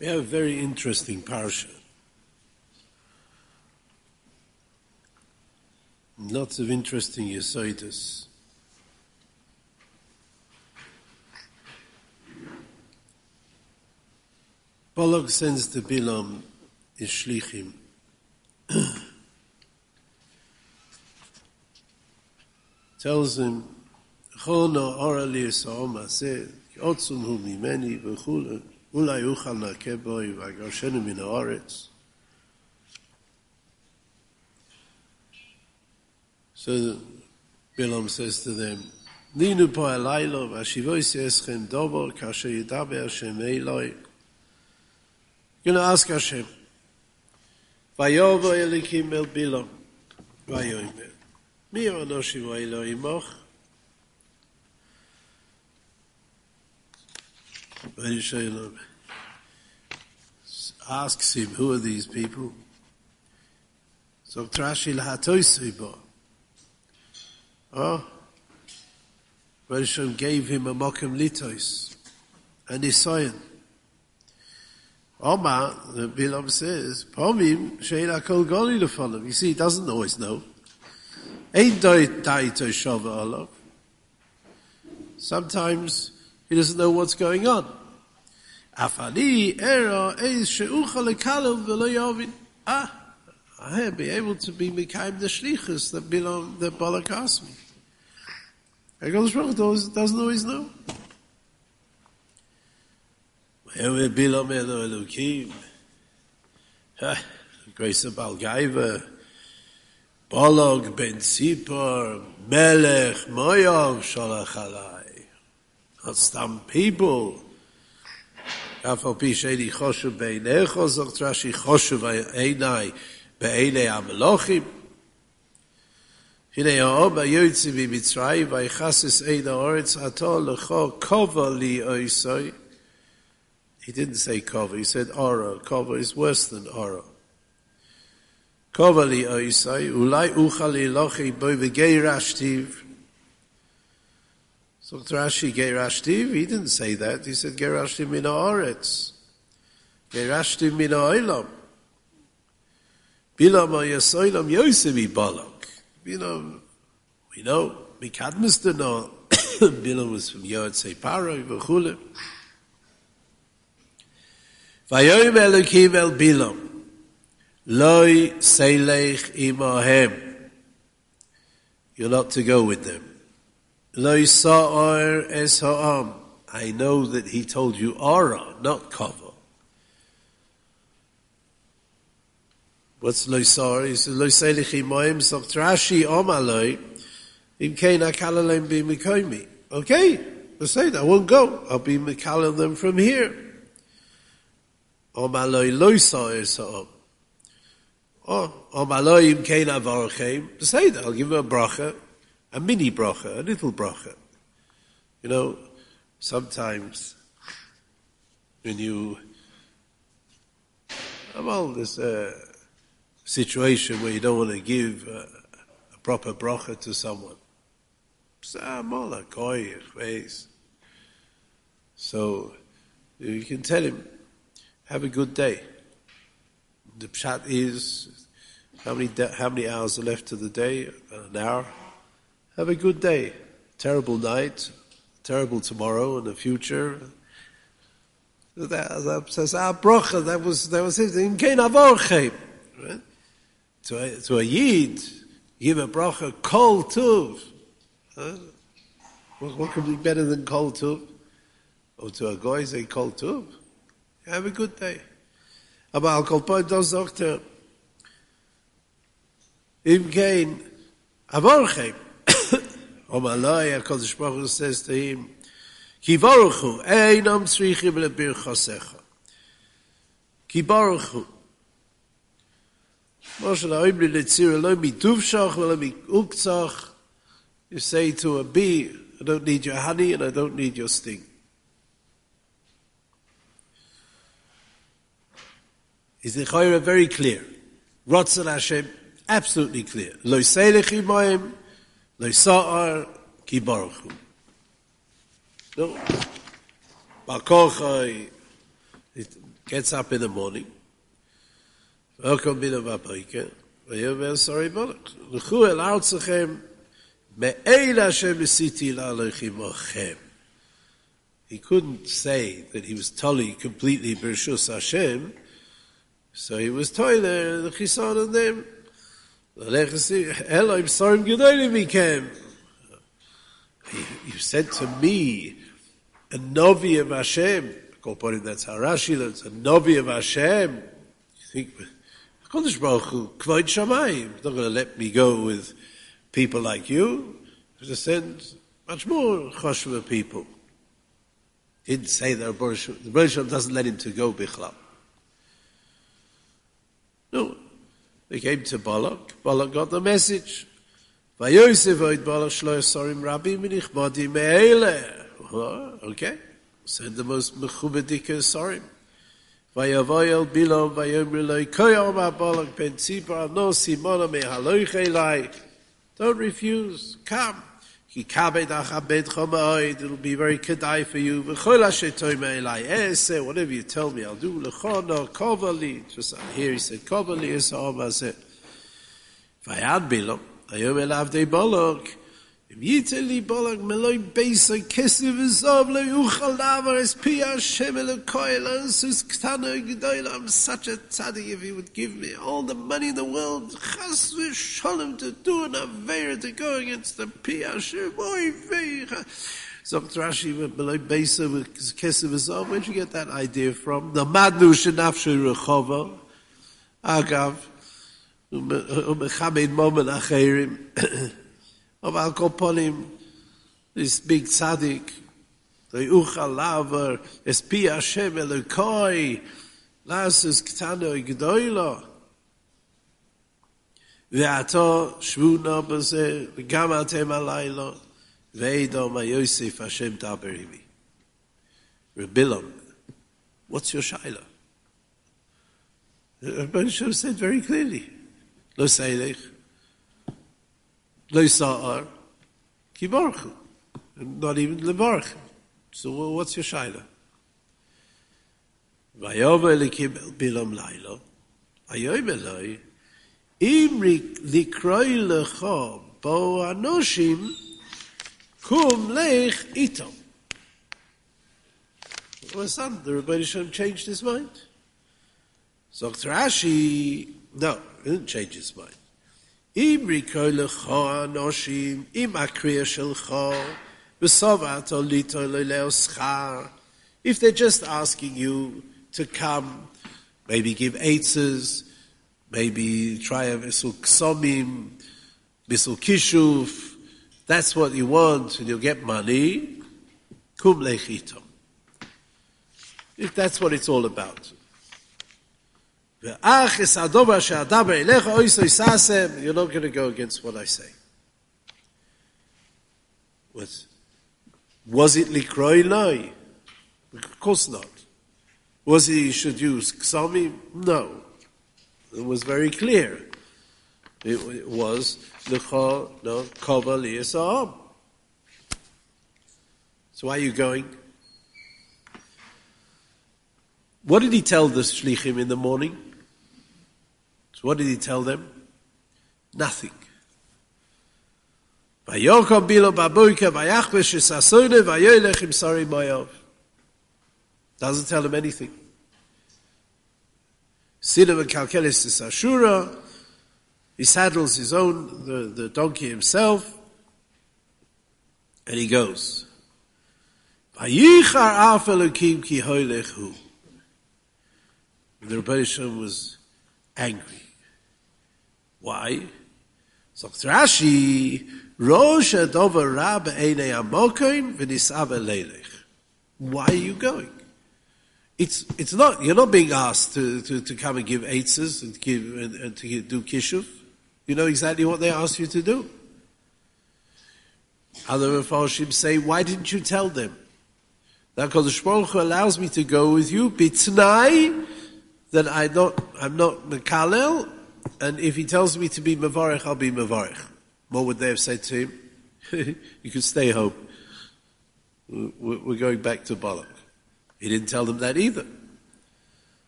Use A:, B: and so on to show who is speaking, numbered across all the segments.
A: We have a very interesting parsha. Lots of interesting yesodis. Balak sends to Bilam his shlichim. Tells him, "Chona orali esa'om aseh, yotzum hu mimeni v'chule, ulai uchal nakeh boi v'agarshenu min haaretz." So Bilam says to them, "Ninu po alaylo v'ashivois yeschem dobo kasher yidaber Hashem eloi." You're going to ask Hashem. Vayovo elikim el Bilam. Vayomer. Mi anoshi v'elo imoch. Asks him, who are these people? So Trashi l'hatoisei bo. Oh, Hashem gave him a mokem litos, and Nisayan. Omar, the Bilam says, Pomim she'ela kol goli lefonav. You see, he doesn't always know. Ein daito shava olav. Sometimes he doesn't know what's going on. Afani era eis she'ucha lekalav v'lo yavin. I be able to be mekayim the shlichus that Bilam, that Balak asked me. HaKadosh Baruch Hu doesn't always know. Bilam elo elokim. Grace of Balgaiva. Balak ben Tzipor. Melech Moyav shalach alai. Not some people. Afal pi she'eni choshev beinecho, zogt Rashi choshev einai be'elei hamelochim. Hinei ha'oba yotzi mitzrayim v'yichasis ein ha'oretz ato lecho kova li oisoi. He didn't say kova, he said ora. Kova is worse than ora. Kova li oisoi, ulai ucha li lochi boi v'geirashtiv. So Rashi geirashtiv, he didn't say that. He said geirashtiv min ha'oretz. Geirashtiv min ha'olam. Bilam ha'yasoilam yosevi balak. Bilam, we know, Mikadmis to know, Bilam was from Yotzei Paroi, v'chule. Vayoyim Elokim el Bilam, Loi seilech imahem. You're not to go with them. Loi sa'or es ha'am. I know that he told you Ara, not Kava. What's Loi sa'or? He said, Loi seilech imahem, Socht Rashi omaloi, Im kein akalalem be mikoimi. Okay, let's say that. I won't go. I'll be mikalam them from here. Omaloi Loi sa'or es ha'am. Oh, Omaloim kein avarchem. To say that, I'll give him a bracha, a mini bracha, a little bracha. You know, sometimes when you, there's a situation where you don't want to give a proper bracha to someone. So you can tell him, have a good day. The pshat is, how many hours are left to the day? An hour. Have a good day. Terrible night, terrible tomorrow and the future. That says our bracha. That was it. In kein avorchem. Right? To a yid, give a bracha kol tuv. What could be better than kol tuv? Or to a guy say kol tuv. Have a good day. Aber al kolpoy das sagt im kein avorchem. Allah HaKadosh Baruch Hu says to him, Ki baruch hu einam tzrichim lebirchasecha. Ki baruch hu. Moshe la'oimli letzira lo mituvshach v'lo miuktzach. You say to a bee, I don't need your honey and I don't need your sting. Is the Chayra very clear? Ratzon Hashem, absolutely clear. Lo seilech imayim, lo sa'ar, ki baruch hu. No. Balkochai, gets up in the morning. Welcome Bila Bapoike. Vayomer Sari Balak. L'chu el artzachem me'eil Hashem esiti la'alochem ochem. He couldn't say that he was totally, completely Bershus Hashem, so he was toiler, the chisan of them. Elohim Sorim Gedolim became. You said to me, a Novi of Hashem, according that's how Rashi learns, a Novi of Hashem. You think, HaKadosh Baruch Hu, Kvod Shamayim, not going to let me go with people like you. He's going to send much more Choshva people. He didn't say that the Baruch doesn't let him to go Bichlal. No. They came to Balak. Balak got the message. Vayosef oid Balak shlo yasorim rabim v'nichmadim me'eleh. Okay. Said the most mechubedika sorim. Vayavoyel Bilam vayomer lo koyom ha-Balak ben Tzipor no simona me'haloich elai. Don't refuse. Come. It'll be very kedai for you. Whatever you tell me, I'll do. Just here he said, Kovali is Amazet. Vayad Bilam, Ayom elav de Balak. If Yiteli Balak Meloi Besa Kesiv Zav Le Uchal Lavar Es Pi Hashem El Koil Ansus Ktana Gedoyla. I'm such a tzaddik if he would give me all the money in the world. Chas v'sholem to do an aveira to go against the Pi Hashem. Oy veicha. So Rashi Meloi Besa Kesiv Zav. Where'd you get that idea from? The Madnu Shenafshu Rechova. Agav. Umechamed Momen Acherim. Of Al Koponim, this big tzaddik, the Uchal Lavar, es Pi Hashem Elokoi, Lasus Ktano Gdoilo. Ve'ato shvuna b'zeh, v'gam atem alaylo, ve'edo ma Yosef Hashem taberimi. Rebilam, what's your shaila? The Rebbe should have said very clearly, Lo seilech, Lo sa'ar, ki baruchu. Not even levarch. So what's your shaila? Vayova elikim bilam lailo. Ayoim eloi. Im likroi lecha bo anoshim kum lech ito. Well, son, the Rebbe Shem changed his mind. So Rashi, no, he didn't change his mind. Im rikoi lecha anoshim, im akriya shelcha, v'sovat olito leleo schar. If they're just asking you to come, maybe give eitzes, maybe try a v'sul ksomim, v'sul kishuf, that's what you want and you'll get money, kum lechito. If that's what it's all about. You're not going to go against what I say. Was it likroi loi? Of course not. Was it you should use ksami? No. It was very clear. It was l'cha no kova liyasam. So why are you going? What did he tell the shlichim in the morning? So what did he tell them? Nothing. Doesn't tell them anything. Sidav Kalkelis is Ashura. He saddles his own, the donkey himself, and he goes. The Rebbe Shem was angry. Why? So Rashi, Rosh Adover Rab Einei Amokim v'Nisava Leilech. Why are you going? It's not, you're not being asked to come and give eitzes and to do kishuf. You know exactly what they asked you to do. Other Mefarshim say, why didn't you tell them? That Kodesh Baruch Hu allows me to go with you, bitnai, that I'm not mekalel, and if he tells me to be mevarech, I'll be mevarech. What would they have said to him? You could stay home. We're going back to Balak. He didn't tell them that either.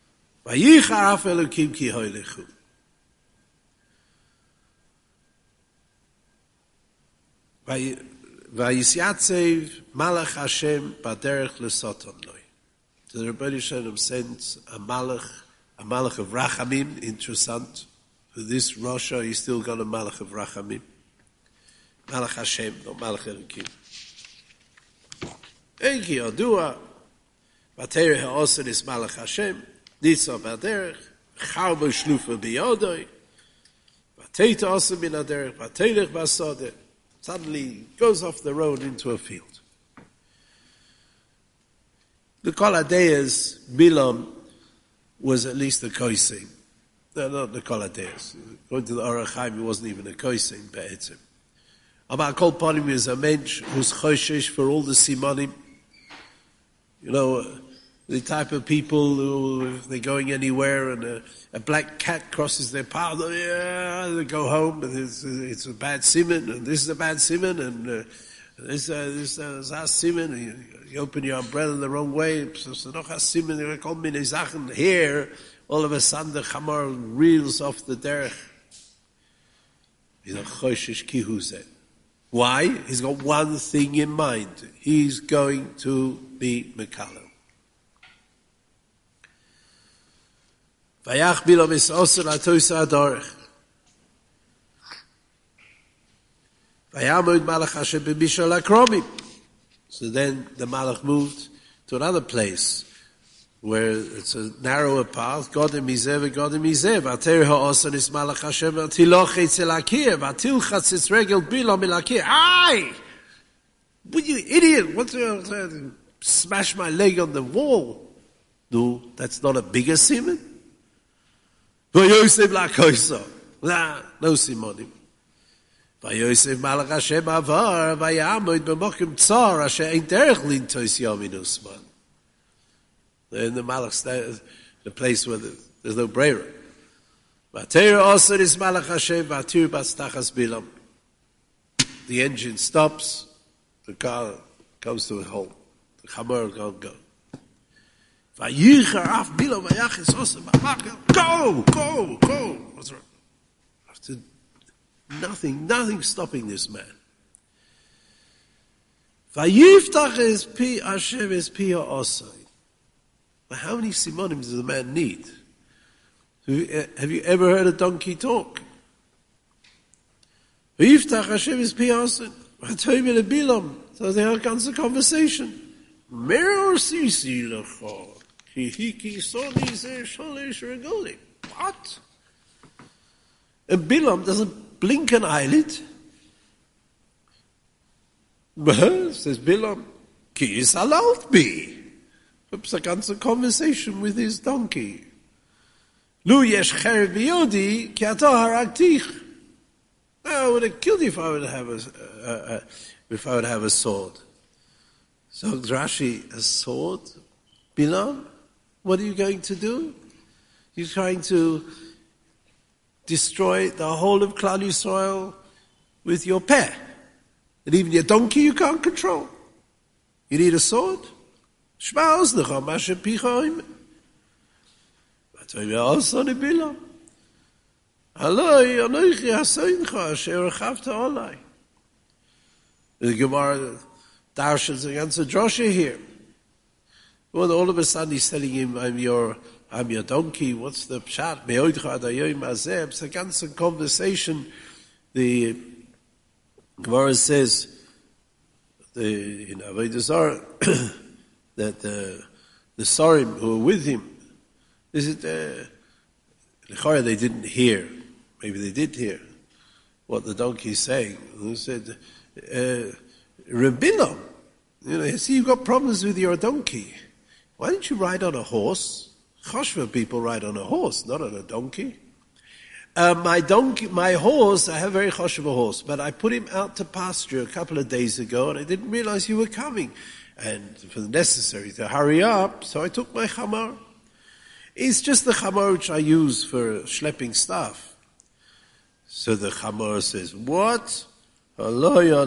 A: Vayichar af Elokim ki hoylechu. Vayisyatzev Malach Hashem baderech lesoton loy. So the Rebbeinu Shalom sends a malach of Rachamim, interessant. For this Rasha, he's still got a malach of Rachamim. Malach Hashem, not Malach Elokim. Enki Odua, Vaterech ha'osen is Malach Hashem, Nitza baderech, Charbo shlufa biyodoi, Vateita osen min aderech, Vatelech basodeh. Suddenly goes off the road into a field. The Koladeas, Bilam, was at least a koising. No, not the Koladeas. According to the Orach Chaim, he wasn't even a koising, be'etzim. About Kol Panim is a mensch who's choshesh for all the simanim. You know, the type of people who, if they're going anywhere and a black cat crosses their path, they go home and it's a bad siman, and this is a bad siman, and this is a siman, and you open your umbrella the wrong way, so noch a siman, there are all many Sachen here, all of a sudden the chamar reels off the derech. He's a choshesh kihuzeh. Why? He's got one thing in mind. He's going to be Mekalel. Vayach Bilam is also latoisa adorech. Vayamod Malach Hashem b'mishal akromim. So then the Malach moved to another place where it's a narrower path. Godem mizeh v'godem mizeh. V'ater ha'osan is Malach Hashem v'atiloch etzel akir. V'atilchatz its regel Bilam il akir. Aye! What you idiot! What's smash my leg on the wall? No, that's not a bigger siman. Vayosef lakoisa. Nah, no simonim. Vayosef Malach Hashem avar vayamod b'mokim tzar asher ein derech lintois yamin usman. In the Malach, the place where there's no brera. V'atera osir is Malach Hashem v'atir b'astachas bilam. The engine stops, the car comes to a halt. The chamor can't go. Vayichar af bilam vayachis osir b'makel. Go! What's wrong? After nothing stopping this man. Vayiftach es pi Hashem es pi ha'osai. But how many simonim does the man need? Have you ever heard a donkey talk? Vayiftach Hashem es pi ha'osai. V'atoim ele bilam. So they have a conversation. Mer sisi lecha. What? And Bilam doesn't blink an eyelid. But says Bilam, ki is allowed me. It's a ganze conversation with his donkey. Lu yesh cher biyodi ki ata haraktich. I would have killed you if I would have a sword. So Rashi, a sword? Bilam? What are you going to do? You're trying to destroy the whole of Klal Yisrael with your peh. And even your donkey you can't control. You need a sword? Shma oznecha mashe picha oime. V'atoim ha'osan Bilam. Haloi anoichi hasoincha asher rechavta olai. The Gemara darshans against a drosha here. Well, all of a sudden he's telling him, I'm your donkey. What's the pshat? Me'odcha adayoim azeh. It's a ganze conversation. The Gemara says, in Avodah Zarah, that the Sarim who were with him, is it, L'chora they didn't hear. Maybe they did hear what the donkey is saying. Who said, Rabbinom, you see, you've got problems with your donkey. Why don't you ride on a horse? Choshva people ride on a horse, not on a donkey. My horse, I have a very choshva horse, but I put him out to pasture a couple of days ago and I didn't realize you were coming. And for the necessary to hurry up, so I took my chamar. It's just the chamar which I use for schlepping stuff. So the chamar says, what?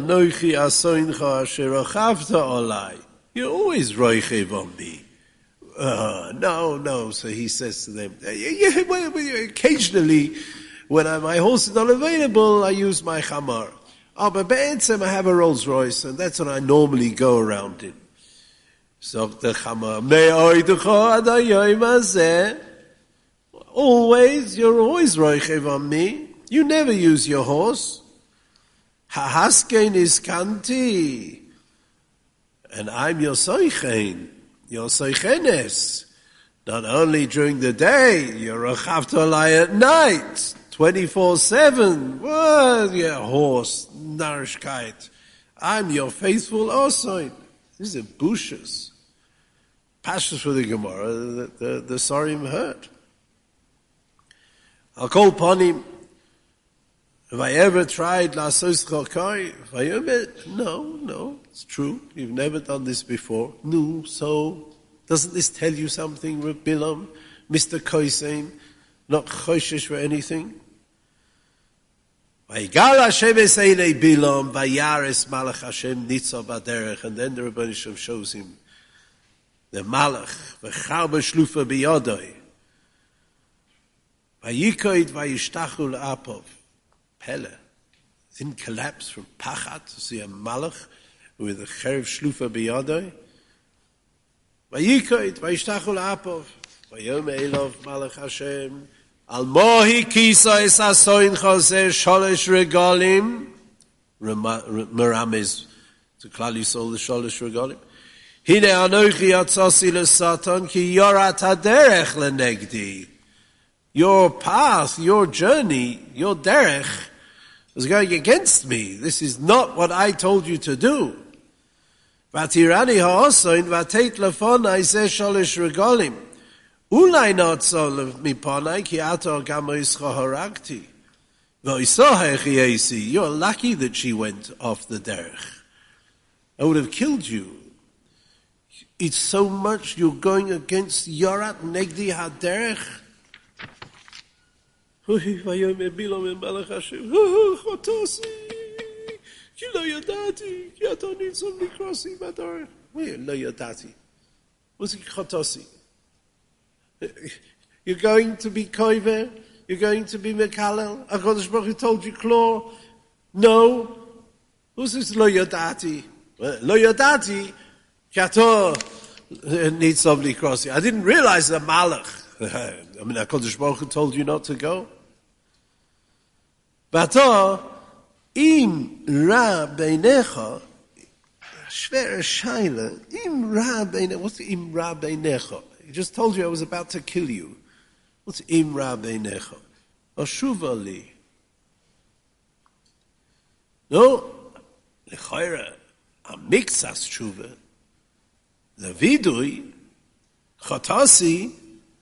A: You're always roichev on me. No. So he says to them, occasionally, when my horse is not available, I use my chamar. But be'etzem, I have a Rolls Royce, and that's what I normally go around in. So the chamar, you're always roichev on me. You never use your horse. Hahaskein is kanti. And I'm your soichein, your soichenes. Not only during the day, you're a chavtolai at night, 24/7. Well, your horse, narishkeit. I'm your faithful osoin. These are bushes. Pashas for the Gemara, the Sorim heard. I'll call upon him. Have I ever tried lasos chokai? No, it's true. You've never done this before. No, so doesn't this tell you something, Reb Bilam, Mr. Koisein, not choshesh for anything? Vayigal Hashem eseinei Bilam, vayares malach Hashem nitzav baderech, and then the Rebbeinu Shem shows him the malach, v'charba shlufa biyodoi, vayikoid vayishtachu le'apov. Pele didn't collapse from pachat to see a malach with a cherev shlufa biyadoi. Vayikoid vayishtachu le'apov vayom elov malach Hashem al mohi kisa es asoin choseh sholosh regalim merames to Klal Yisrael the sholosh regalim hine anochi atzasi lesatan ki yorat haderech lenegdi. Your path, your journey, your derech is going against me. This is not what I told you to do. Vatirani ha'osoin vateit lefonai zeh sholish regalim. Ulai notzol miponai ki ato gamo ischa haragti. V'oisoha echiesi. You're lucky that she went off the derech. I would have killed you. It's so much you're going against Yorat Negdi HaDerech. ויאמר בלעם אל מלך השם, חטאתי, כי לא ידעתי, כי אתה ניצב לקרוסי בדרך. לא ידעתי. What's חטאתי? You're going to be koiver? You're going to be mekalel? HaKadosh Baruch Hu told you, Claw, no. Who's this lo yadati? Lo yadati, כי אתה ניצב לקרוסי. I didn't realize the malach. I mean, HaKadosh Baruch Hu told you not to go. Vato, im ra beinecha, shver shaila, im ra beinecha, what's im ra beinecha? He just told you I was about to kill you. What's im ra beinecha? Ashuva li. No, lechaira, a mixas shuva, levidui, chatasi.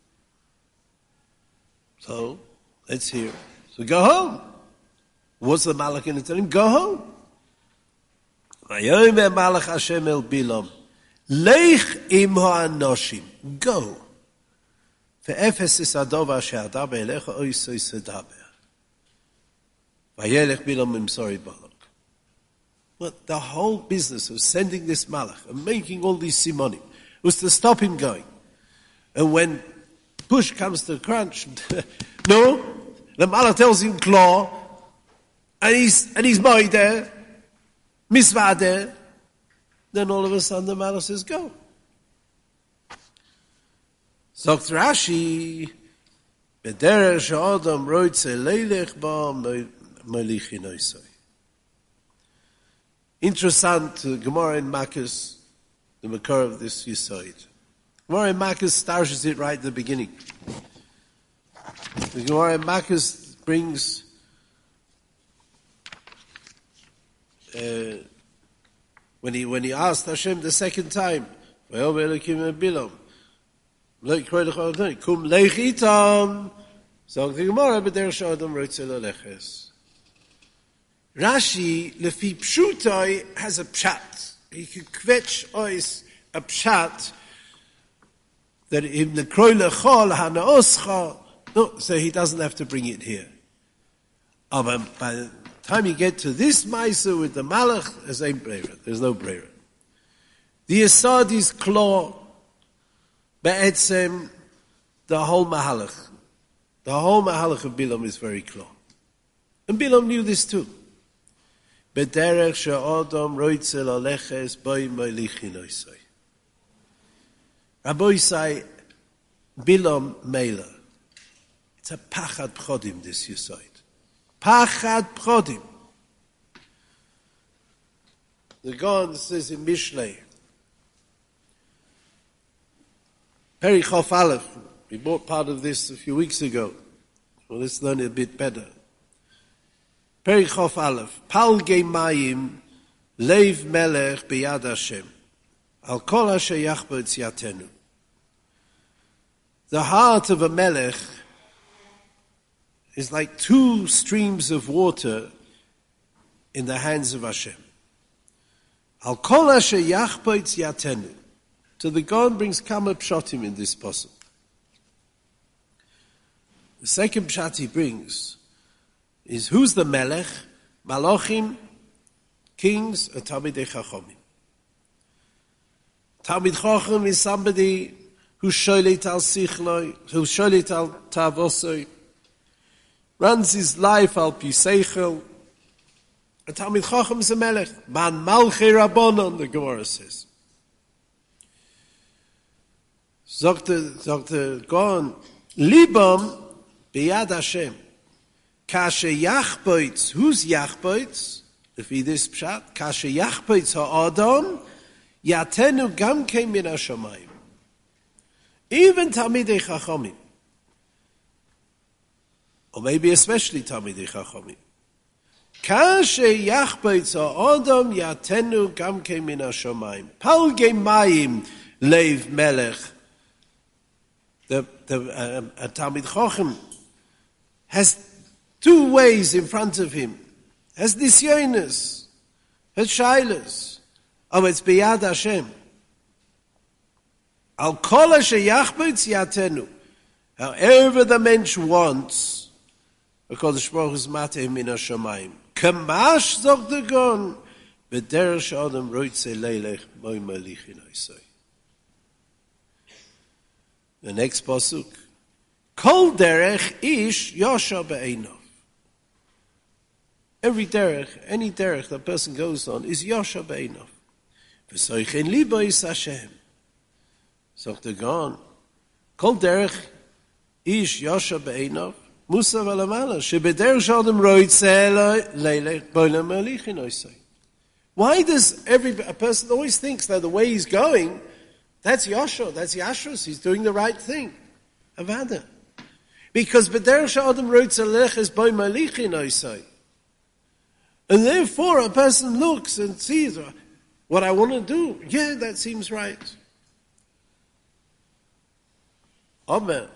A: So, let's hear. So go home. What's the malach going to tell him? Go home. Vayomer malach Hashem el Bilam. Lech im ha'anoshim. Go. Ve'efes is adova she'adaber elecha oisoi sedaber. Vayelech Bilam imsori balak. But the whole business of sending this malach and making all these simonim was to stop him going. And when push comes to crunch, no, the malach tells him claw, and he's married there, misvah there. Then all of a sudden the malach says go. Zogt Rashi, bederech she'adam roitze leilech ba melichin oisoi. Interessant, Gemara in Makos, the makor of this Yisoid. Gemara in Makos starts it right at the beginning. The Gemara in Makos brings when he asked Hashem the second time, kum lech itam, so the Gemara b'derech she'adam roitze leleches. Rashi, lefi pshutai, has a pshat. He could kvetch ois a pshat that in the kroi lechol hanaoscha. No, so he doesn't have to bring it here. By the time you get to this ma'aser with the malach, there's no brera. The Yesod is claw. Be'etzem, the whole Mahalach. The whole Mahalach of Bilam is very clear. And Bilam knew this too. Bederech she'odom roitze laleches boi moilichin oisai. Rabbi say, Bilam Mela. It's a pachad pchodim, this Yesod. Pachad pchodim. The Gaon says in Mishlei, Peri Chof Aleph, we bought part of this a few weeks ago. Well, let's learn it a bit better. Peri Chof Aleph, Palgei Mayim, Leiv Melech B'yad Hashem, Al Kol Asher Yachbo Tziatenu. The heart of a melech is like two streams of water in the hands of Hashem. Al kol asher yachpo yatenu. So the God brings kama pshatim in this pasuk. The second pshat he brings is who's the melech? Malachim, kings, or Talmidei Chachomim. Talmid Chacham is somebody who sholit al sichloi, who sholit al tavosoi, runs his life al piseichel. A Talmid Chacham is a melech. Man malchei rabbanon, the Gemara says. Sagt the Gaon, Libam biyad Hashem. Kashe yachboitz, who's yachboitz? If he this pshat, kashe yachboitz ha'adam, yatenu gam kein min hashamayim. Even Talmidei Chachomim, or maybe especially Talmidei Chachomim, Kashe yachbeitz ha'odom yatenu gam kein min hashamayim. Palgei mayim leiv melech. The Talmid Chacham has two ways in front of him. Has nisyonos, has shailas. Oh, it's biyad Hashem. Al kol asher yachbetz yatenu. However the mensch wants, HaKadosh Baruch Hu is mateh min hashamayim. Kamash zog the Gaon, b'derech she'adam roitze leilech moi malichin oisai. The next pasuk. Kol derech ish yosha be'einav. Every derech, any derech that a person goes on is yosha be'einav. V'soichen libo is Hashem. Sagt der Gaon, Kol derech ish yosha be'einav, Musa v'lamala, shebederech she'adam roitze leilech moi malichin oisai. Why does a person always thinks that the way he's going, that's Yosha, that's Yashrus, he's doing the right thing. Avada. Because b'derech she'adam roitze leilech moi malichin oisai. And therefore a person looks and sees what I want to do. Yeah, that seems right. Amen.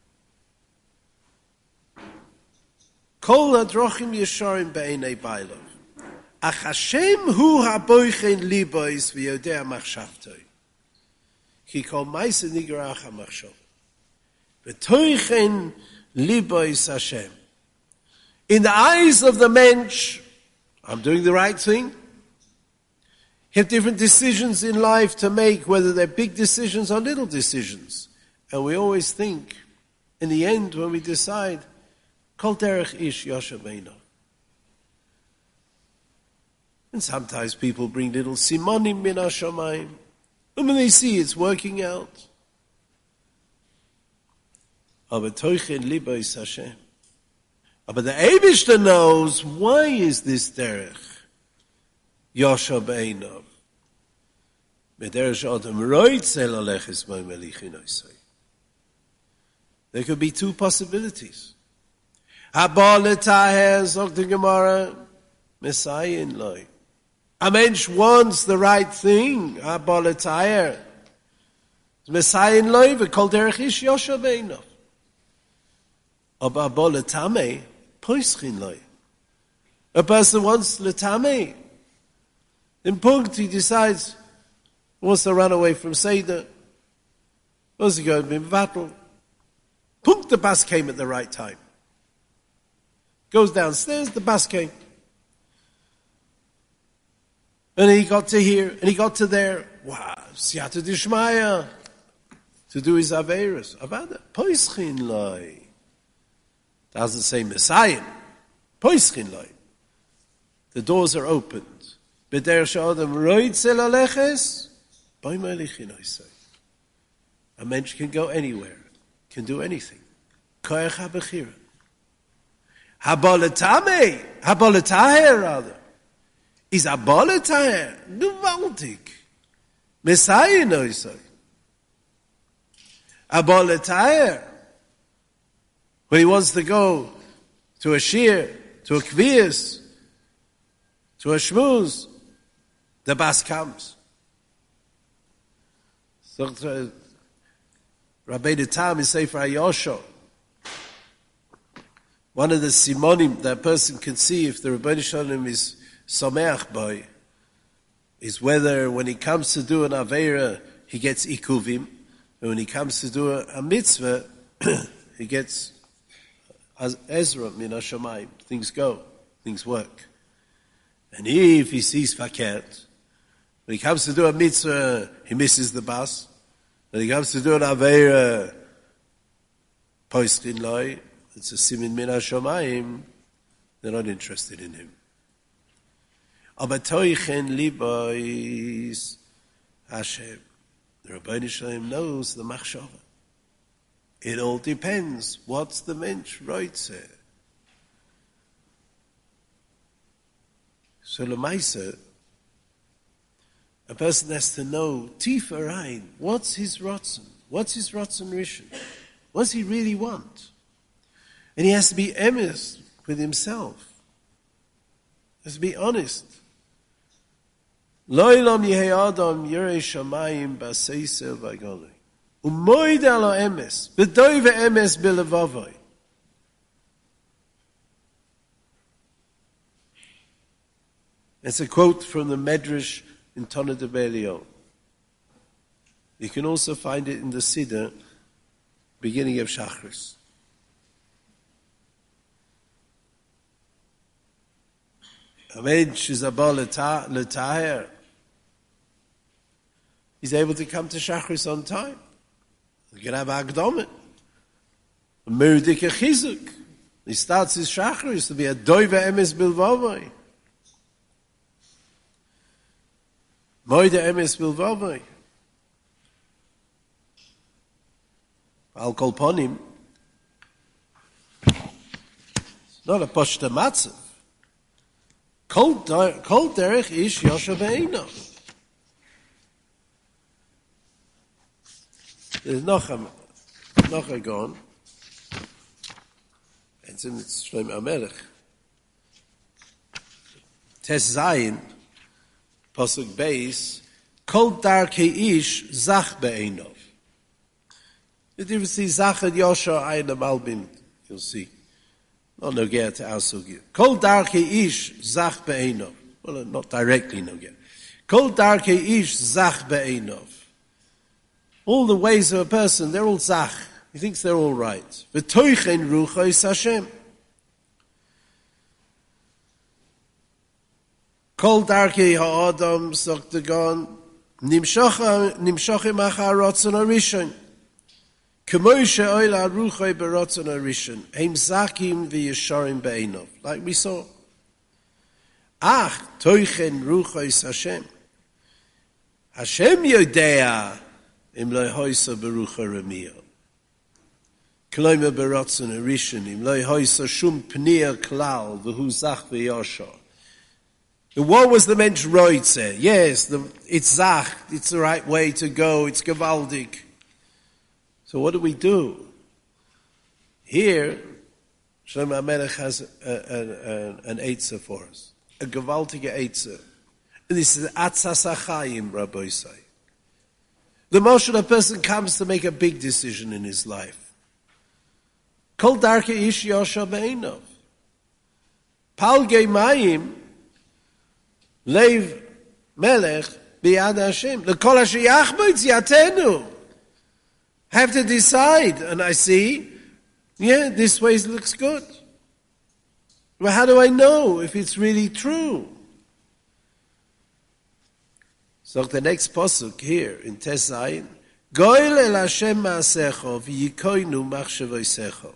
A: Kol hadrochim yesharim be'enei bailov. Ach Hashem hu haboichen libois v'yodea machshavtoi. Ki kol maisa nigrach hamachshav. V'toichen libois Hashem. In the eyes of the mensch, I'm doing the right thing. Have different decisions in life to make, whether they're big decisions or little decisions. And we always think, in the end, when we decide, Kol derech ish yosha beinav. And sometimes people bring little simonim min hashamayim. And when they see it's working out, aber toichen libo is Hashem. But the Eibishter knows, why is this derech yosha beinav? B'derech adam roitze laleches moi malichin oisai. There could be two possibilities. Haba letaher, sagt the Gemara, Messiah in loy. A mensch wants the right thing. Haba letaher. Messiah in loy, v'kol derech ish yosha beinav. Aber haba letame, poischin loy. A person wants letame. In punkt, he decides, wants to run away from Seder. Wants to go and be battle. Punk, the bus came at the right time. Goes downstairs, the bus came. And he got to here, and he got to there. Wow, siyata dishmaya. to do his Averis. Avada. Poischin loy. Doesn't say Messiah. Poischin loy. The doors are opened. B'der she'adam roitze laleches, b'ay melichin oisay. A mensch can go anywhere, can do anything. Koyach ha-bechira. Haboletaher rather. Is haboletaher gewaltig. Messiah oisay. Haboletaher. When he wants to go to a shir, to a kvias, to a shmuz, the bas comes. So Rabbeinu Tam is Sefer HaYosho. One of the simonim that a person can see if the Rabbeinu Shalom is someach by is whether when he comes to do an Aveira, he gets ikuvim, and when he comes to do a mitzvah, he gets Ezra min hashamayim. Things go, things work. And if he sees fakert, when he comes to do a mitzvah, he misses the bus. When he comes to do an aveira, poischin loy, it's a simin min hashamayim, they're not interested in him. Aber toichen libois Hashem. The Rabbeinu Shalom knows the machshava. It all depends. What's the mensch roitze? So lemaisa, a person has to know tifa rein. What's his rotzen? What's his rotzen rishon? What does he really want? And he has to be emes with himself. He has to be honest. Lo ilam yehei adam yirei shamayim b'seisel v'agolei. Umoid alo emes. V'doive emes b'levavoi. It's a quote from the Medrash in Tana de Belio. You can also find it in the Siddur, beginning of Shachris. A mensch is about l'taher. He's able to come to Shachris on time. He can have Akdomet. A Merdik a Chizuk. He starts his Shachris to be a Doive Emes Bilvavai. Moide Emes Bilvavai. Al Kolponim. It's not a Poshta Matzav. Kol derech ish Yosha Be'ena. There's noch a gone. It's in Shlomo HaMelech. Tes Zayin, Pasuk Beis, Kol darkei ish zach be'enov. If you see Zach and Yosha Ayin Malbin, you'll see. Not nogea to our sugya. Kol darkei ish zach be'enov. Well, not directly nogea. Kol darkei ish zach be'enov. All the ways of a person, they're all zach. He thinks they're all right. V'toichen rucha is Hashem. Kol darkei ha'adam zoktagon nimshochem achar rotzon harishon. K'moi she'oila rucha berotzon harishon. Heim zakim v'yesharim be'enov. Like we saw. Ach, toichen rucha is Hashem. Hashem yodea im lo hoysa berucha remiyah. Kloime berotzen erishonim, lo hoysa shum pnei klal, v'hu zach v'yosha. What was the mensch roitze? Yes, it's zach, it's the right way to go, it's gevaldik. So what do? Here, Shlomo HaMelech has an eitzah for us, a gevaldige eitzah. And this is atzas hachayim, Rabbi say. The most a person comes to make a big decision in his life. Kol darke ish yosha be'enov. Palgei mayim leiv melech biyad Hashem. L'kol asher yachbotz yatenu. Have to decide. And I see, yeah, this way looks good. Well, how do I know if it's really true? So the next pasuk here in Tes Zayin, Goel el Hashem ma'asecho v'yikoinu machshavosecho.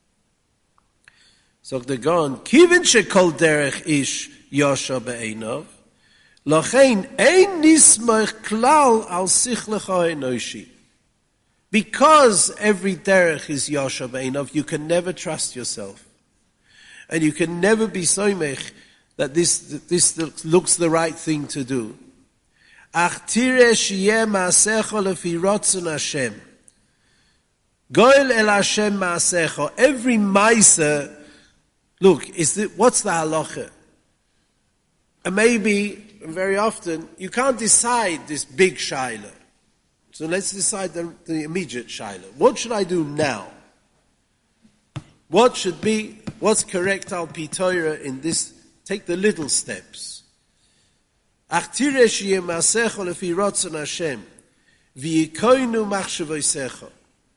A: So the Gaon, Kivin shekol derech ish yosha be'enov, lochein ein nismach klal al sichlecha enoshi. Because every derech is yosha be'enov, you can never trust yourself. And you can never be soimech that this looks the right thing to do. Ach tire shiyeh ma'asecho lefi rotzon Hashem. Goel el Hashem ma'asecho. Every ma'aser, look, what's the halacha? And maybe, very often, you can't decide this big shaila. So let's decide the immediate shaila. What should I do now? What's correct al pi Torah in this? Take the little steps. Ach tire sheyeh ma'asecho lefi rotzon Hashem, v'yikoinu machshavosecho.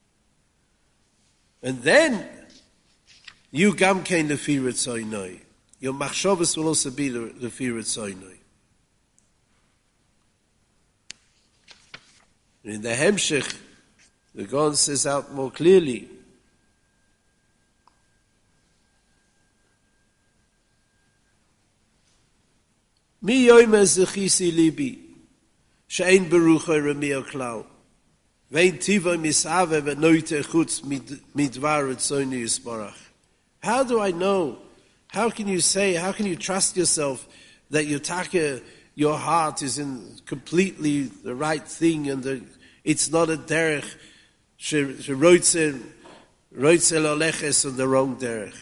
A: And then, you gam kein lefi retzoynoi. Your machshavos will also be lefi retzoynoi. In the Hemshech, the Gaon says out more clearly, Mi yoymer zechisi libi, she'ein beruchoi remio klal, ve'in tivoi misave ve'noite chutz midvar retzoynoi yisborach. How do I know? How can you trust yourself that your heart is in completely the right thing and it's not a derech, sheroitze loleches on the wrong derech?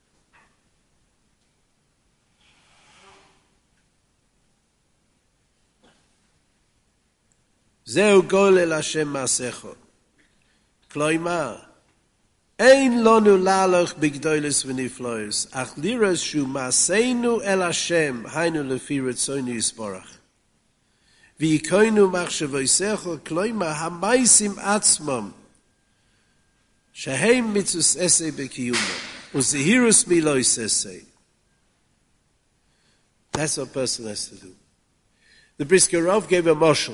A: Zeu goel el Hashem ma'asecho. Kloimar, ein lonu laloch bigdoilis v'niflois, ach liras shu ma'aseinu el Hashem, hainu lefi retzoinu yisborach. V'yikoinu machshavosecho, kloimar, hamaisim atzmam, shehem mitzus esei bekiyumah, uzehirus milois esei. That's what a person has to do. The Brisker Rav gave a moshel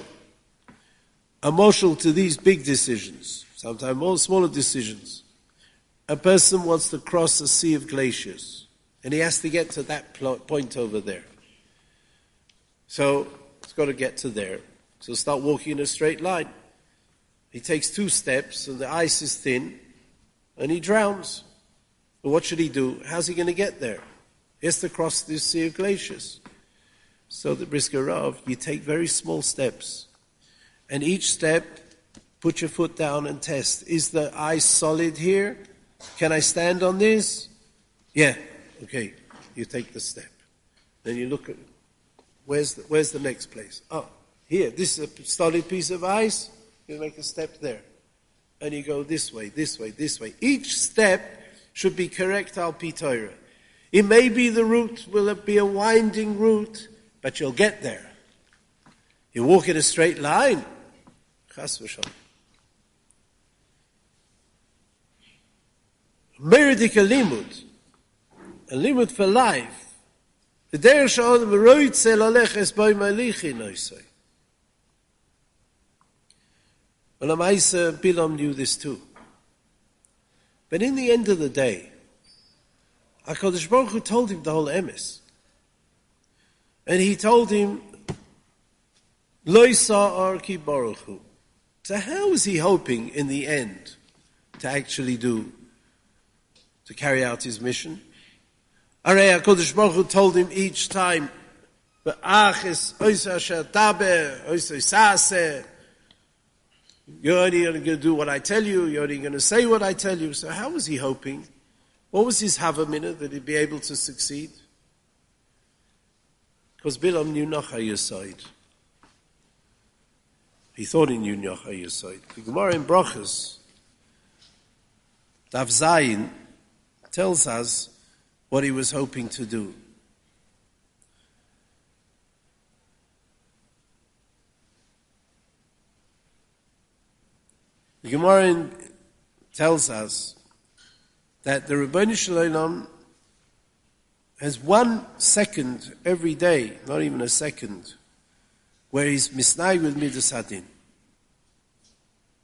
A: to these big decisions, sometimes more smaller decisions. A person wants to cross a sea of glaciers, and he has to get to that point over there. So, he's got to get to there. So start walking in a straight line. He takes 2 steps, and the ice is thin, and he drowns. But what should he do? How's he going to get there? He has to cross this sea of glaciers. So the Brisker Rav, you take very small steps. And each step, put your foot down and test. Is the ice solid here? Can I stand on this? Yeah. Okay. You take the step. Then you look at, where's the next place? Oh, here. This is a solid piece of ice. You make a step there. And you go this way, this way, this way. Each step should be correct al pi Torah. It may be the route will be a winding route, but you'll get there. You walk in a straight line. Chas v'shalom. Meridik a limud for life. The derech she'odem roitze laleches b'ay malichi noisei. Well, Amaisa Bilam knew this too. But in the end of the day, HaKadosh Baruch Hu told him the whole emes. And he told him, Lo sa'ar ki baruch hu. So how is he hoping in the end to actually to carry out his mission? Arei HaKadosh Baruch Hu told him each time, V'ach es oisa asher taber, oisa isaseh. You're only going to do what I tell you. You're only going to say what I tell you. So how was he hoping? What was his havamina that he'd be able to succeed? Because Bilam knew Nocha Yesod. He thought he knew Nocha Yesod. The Gemara in Brachos, Daf Zayin, tells us what he was hoping to do. The Gemara tells us that the Rebbeinu Shalom has 1 second every day, not even a second, where he's misnai with Midas Hadin.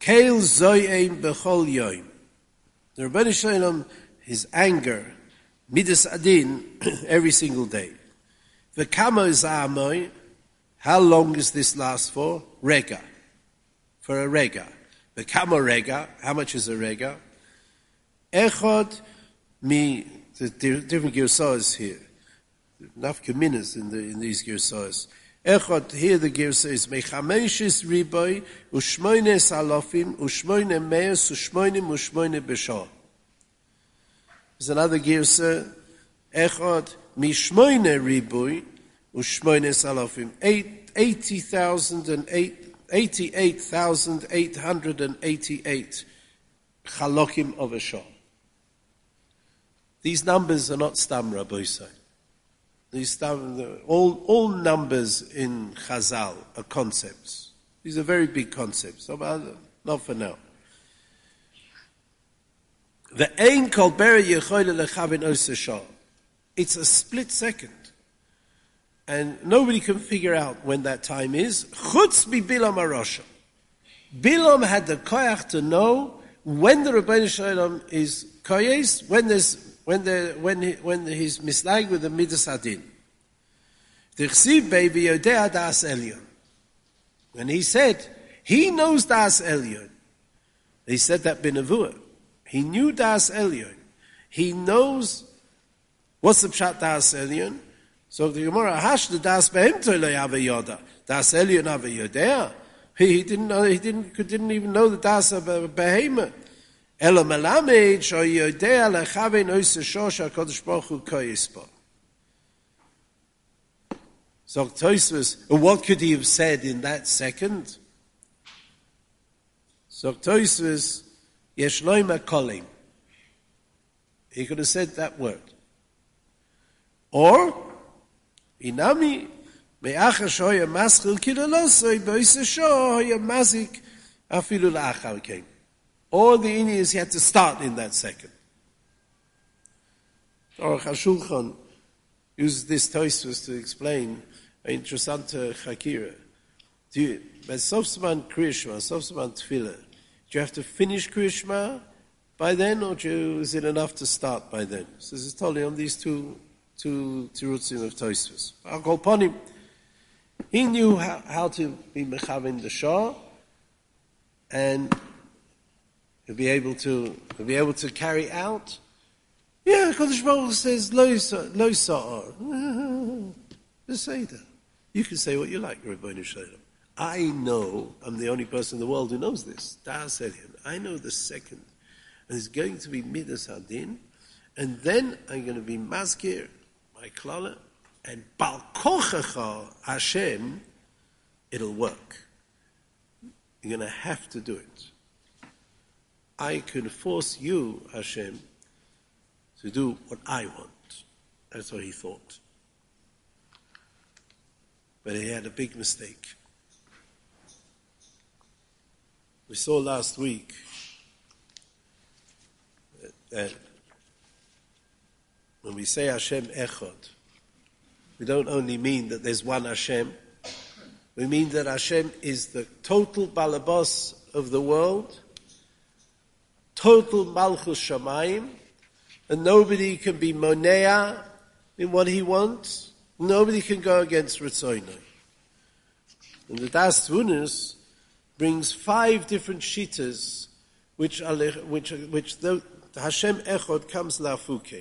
A: Keil zoyim bechol yoim. The Rebbeinu Shalom, his anger, midas adin, every single day. V'kama za'amoy, how long does this last for? Rega. For a rega. V'kama rega, how much is a rega? Echod mi, the different girsahs here. Nafka minas in these girsahs. Echod, here the girsa is mechameshis riboy, ushmoine salofim, ushmoine meus, ushmoine mushmoine b'shah. There's another girsa, Echod, mishmoine riboy, ushmoine salofim, 88,888 chalokim of a shah. These numbers are not stam, Rabbi Yisai. All numbers in Chazal are concepts. These are very big concepts. Not for now. The ein kol beri yechoyle lechavin oseh. It's a split second, and nobody can figure out when that time is. Chutz bi Bilam Arosha. Bilam had the koyach to know when the Rebbeinu Shalom is koyes, when he's mislag with the midas adin. Tichsiv baby yodea das elyon. When he said he knows das elyon, he said that b'nevuah. He knew das elyon. He knows what's the pshat das elyon. So the Gemara hash the das behemto lo yave yoda. Das elyon ave yodea. He didn't know. He didn't even know the das of a behemoth. Elo melamed sho yodea lechaven oiseh shosha kodesh baruch hu koyispo. So Tosfos, what could he have said in that second? So Tosfos, yesh loima kolim. He could have said that word. Or, inami me'achar shoya maschil kilolosoi boise shoya mazik afilu la'achar came. All the Indians he had to start in that second. Or HaShulchan uses this Tosfos to explain an interessante chakira. By Sofsman Kriyashma, Sofsman Tefillah, do you have to finish Kriyashma by then, or is it enough to start by then? So this is totally on these two rutzim of Tosfos. I'll call upon him. He knew how to be mechavin the Shah, and he'll be able to carry out. Yeah, Kodesh Baruch Hu says lo sa'ar. Just say that. You can say what you like, Rebbeinu Shalom. I know, I'm the only person in the world who knows this. Das Elyon. I know the second. And it's going to be Midas Hadin. And then I'm going to be Mazkir, my klala. And Bal Kochecha Hashem, it'll work. You're going to have to do it. I can force you, Hashem, to do what I want. That's what he thought. But he had a big mistake. We saw last week that when we say Hashem Echad, we don't only mean that there's one Hashem, we mean that Hashem is the total balabos of the world, total Malchus Shamayim, and nobody can be monea in what he wants. Nobody can go against Ritzoynai. And the Das Tvunos brings 5 different shittas which the Hashem Echad comes lafuke.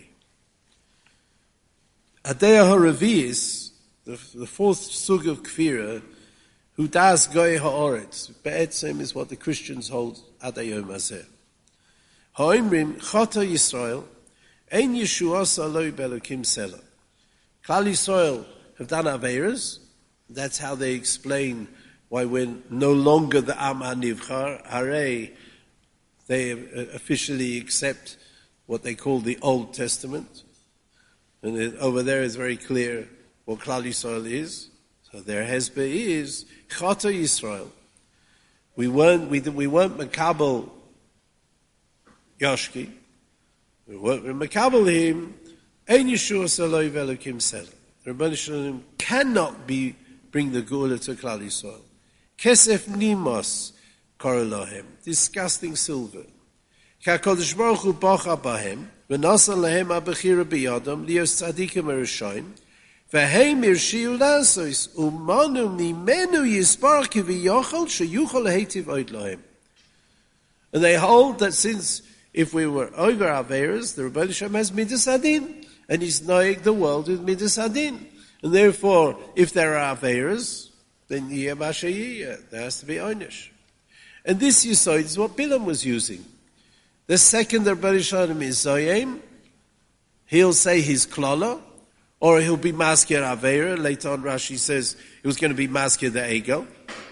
A: Adea HaRavi'is, the 4th sug of Kfira, who das goy ha'oretz, be'etzem is what the Christians hold adayom hazeh. Ha'imrim chata Yisrael, ein Yeshuas aloi belokim sela. Klal Yisrael have done Aveiros. That's how they explain why we're no longer the Am HaNivchar. Harei, they officially accept what they call the Old Testament. And over there is very clear what Klal Yisrael is. So their Hezbollah is Chata Yisrael. We weren't Makabel Yoshki. We weren't Makabel him. Ein Yeshua Saloi Velokim Sel. The Rebbeinu Shalom cannot bring the Gula to Klal Yisrael. Kesef Nimos Korolohem. Disgusting silver. KaKadosh Baruch Hu Bacha Bahem, V'nasa Lehem HaBechira B'Yadam, Lios Tzadikim HaRishayim, V'heim Irshiu Lasos, Umanu Mimenu Yisparach Kiviyochel, Sheyuchel Heitiv Oid Lahem. And they hold that since if we were over Averas, the Rebbeinu Shem has Midas Adin, and he's noig the world with Midas Adin. And therefore, if there are Averas, then Yeh Mashayiyah, there has to be Oynish. And this Yesod is what Bilam was using. The second the Rebbeinu Shalom is Zoyim, he'll say his Klala, or he'll be Maskir Avera. Later on Rashi says he was going to be Maskir the Ego.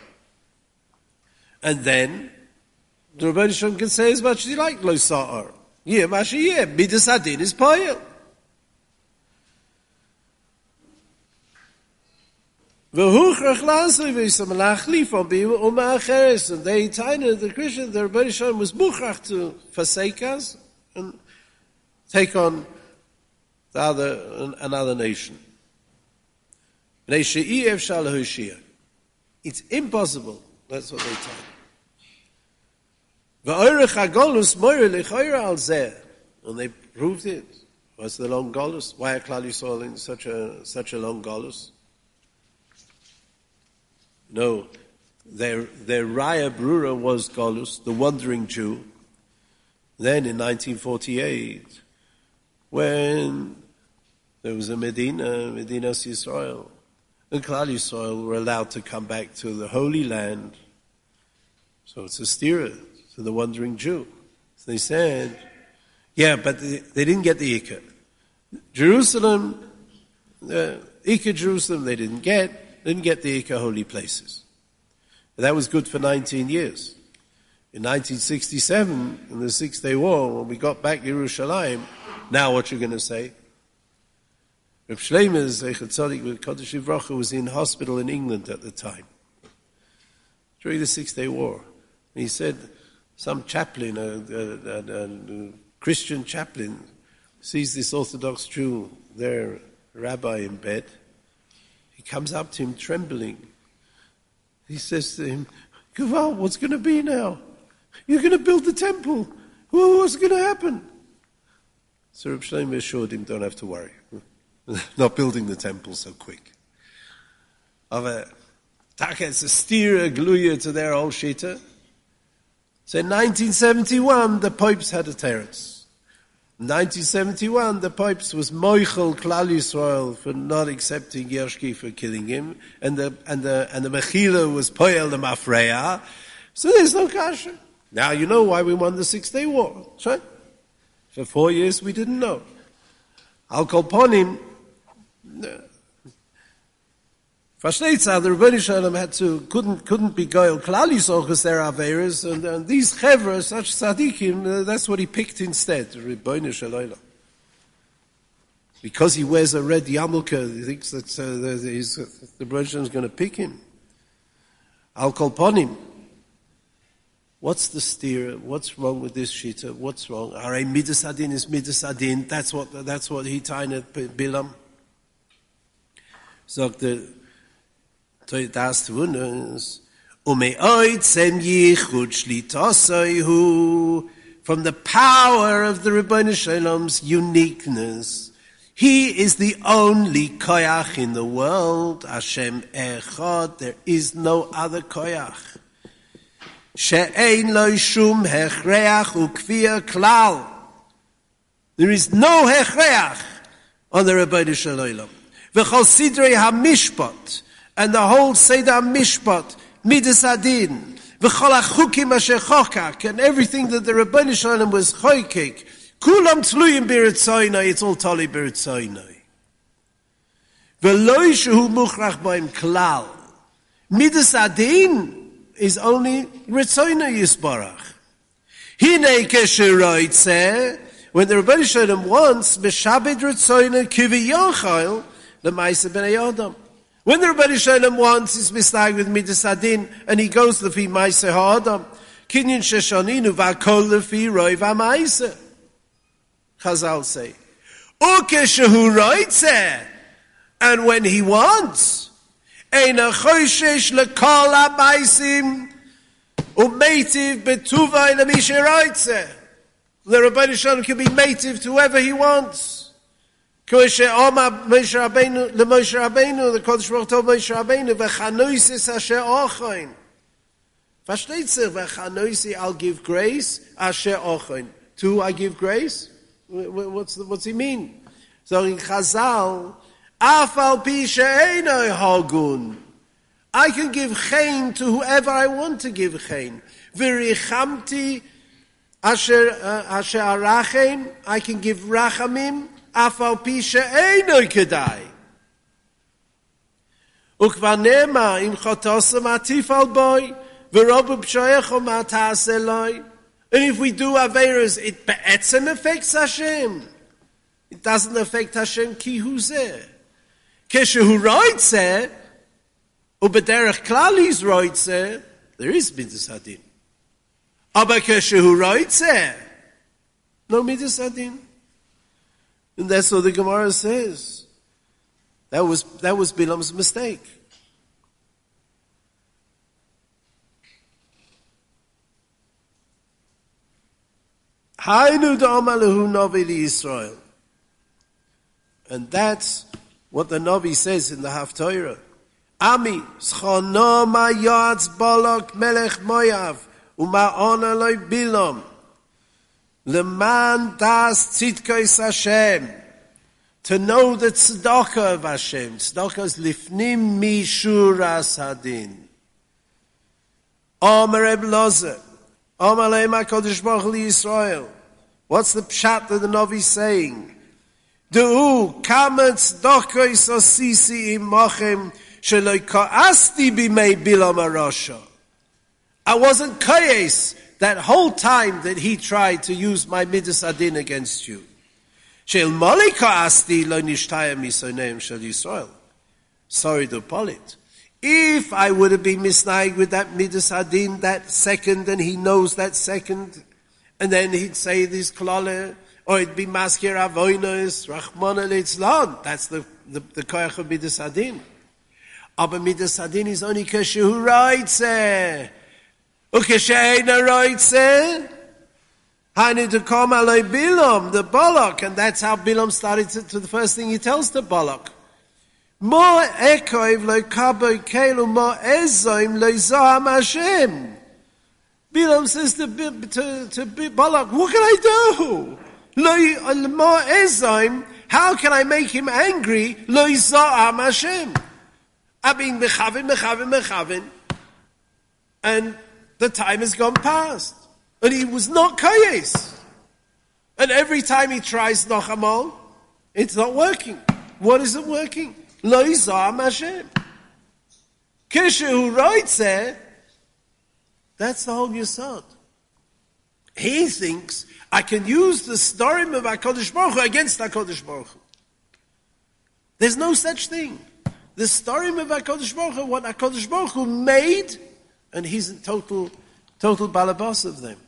A: And then the Rebbeinu Shalom can say as much as he like, Lo Sa'ar. Yeh Mashayiyah, Midas Adin is Poyel. And they tied the Christian, the Rebbeinu Shalom was muchrach to forsake us and take on another nation. It's impossible. That's what they tied. And they proved it. What's the long Golus? Why are Klal Yisrael in such a long Golus? No, their Raya Brura was Golus, the wandering Jew. Then in 1948, when there was a Medinas Yisrael, and Klal Yisrael were allowed to come back to the Holy Land. So it's a stira to the wandering Jew. So they said, yeah, but they didn't get the Ikka. Jerusalem, Ikka Jerusalem they didn't get the Ikka holy places. And that was good for 19 years. In 1967, in the Six-Day War, when we got back Yerushalayim, now what you're going to say? Reb Shlomo Zeichat Tzadik with Kodesh Yivracha was in hospital in England at the time, during the Six-Day War. And he said some chaplain, a Christian chaplain, sees this Orthodox Jew, their rabbi in bed. He comes up to him trembling. He says to him, Gaval, what's going to be now? You're going to build the temple. What's going to happen? So Reb Shlomo assured him, don't have to worry. Not building the temple so quick. It's a steer, a gluya to their old shita. So in 1971, the popes had a teretz. In 1971, the popes was moichel Klal Yisrael for not accepting Yershki for killing him, and the mechila was poel the mafreya. So there's no kasha. Now you know why we won the Six-Day War, right? For 4 years we didn't know. Al kol ponim, Fashneitzah, the Rebbeinu Shalom couldn't be goyal Klal Yisrael because they're Averas, and these Chevra, such tzaddikim, that's what he picked instead, the Rebbeinu Shalom. Because he wears a red yarmulke, he thinks that the Rebbeinu Shalom is going to pick him. Al kol ponim. What's the steer? What's wrong with this shita? What's wrong? Are Midas Adin is Midas Adin. That's what he tied at Bilam. Sagt the das Wunders. Umeoitzem yichud shlitosayhu. From the power of the Rebbeinu Shalom's uniqueness, he is the only koyach in the world. Hashem echad. There is no other koyach. She'ein lo shum hechreach ukvia klal. There is no hechreach on the Rebbeinu Shalom. V'chol sidrei hamishpat, and the whole Seder hamishpat, midas adin, v'chol achukim asher chokak, and everything that the Rebbeinu Shalom was choykek, kulam tluyim b'ritzaynai, it's all tali b'ritzaynai. V'loi shehu muchrach b'im klal. Midas adin is only ritzaynai yisbarach. Hinei kesheroitzeh, when the Rebbeinu Shalom wants, meshabed ritzaynai kiviyachal, the Maisa B'nai Adam. When the Rebbeinu Shalom wants his mistake with Midas Adin, and he goes lefi Maisa Ha'adam, Kinyan Sheshoninu v'akol lefi Roi v'Maisa. Chazal say, Ukeshehu roitzeh, and when he wants, Eina choishesh lekol ha'maisim U'meitiv betuvai lemishe roitze. The Rebbeinu Shalom can be meitiv to whoever he wants. K'oshe Omar Moshe Rabbeinu, Moshe Rabbeinu, the Kodesh Baruch told Moshe Rabbeinu, v'chanoisis asher ochoin. Versteht sich, v'chanoisi, I'll give grace, asher ochoin. To who I give grace? What's he mean? So in Chazal, afal pi she'enoi hagun. I can give chen to whoever I want to give chen. V'richamti asher arachem, I can give rachamim, afal pi she'enoi kedai. Ukvanema im chotosam atifal boy, v'robu b'shoyecho ma'ta'aseloi. And if we do Averas, it be'etzem affects Hashem. It doesn't affect Hashem ki hu zeh. Keshehu roitzeh, ubederech klal is roitzeh, there is midas hadin. Aber keshehu roitzeh, no midas hadin. And that's what the Gemara says. That was Bilam's mistake. Hainu da'amalahu Navi Yisrael. And that's what the Navi says in the Haftorah. Ami, schona ma yatz Balak melech Moav, uma'ona loy Bilam. Leman das tzidkos Hashem. To know the tzedakah of Hashem. Tzedakah is lifnim mishuras hadin. Omer Reb Lozer. Omer le'ma kodesh baruch li Yisrael. What's the pshat that the Navi is saying? Du'u kamet tzedakos osisi imachem sheloi ka'asti b'mei Bilam HaRasha. I wasn't kayes that whole time that he tried to use my midas adin against you. Shel mali ka'asti lo nishtaya misoneim shel Yisrael. Sorry to polit. If I would have been misnaig with that midas adin that second, and he knows that second, and then he'd say this klale, or it'd be maskir avoinos, rachmana litzlan. That's the koyach of midas adin. Aber midas adin is only keshehu roitzeh. Ukesheina roitzeh. Hainu to come aloi Bilam, the Balak, and that's how Bilam started to the first thing he tells the Balak. Mo ekoiv lo kaboy kelu mo ezoim lo zaham Hashem. Bilam says to Balak, what can I do? Lo mo ezoim, how can I make him angry? Lo zaham Hashem. I've been mechavin, and the time has gone past. And he was not kayes. And every time he tries Nochamal, it's not working. What isn't working? Lo yizam Hashem. Kishu roitzeh, that's the whole Yesod. He thinks, I can use the storim of HaKadosh Baruch Hu against HaKadosh Baruch Hu. There's no such thing. The storim of HaKadosh Baruch Hu, what HaKadosh Baruch Hu made, and he's in total balabas of them.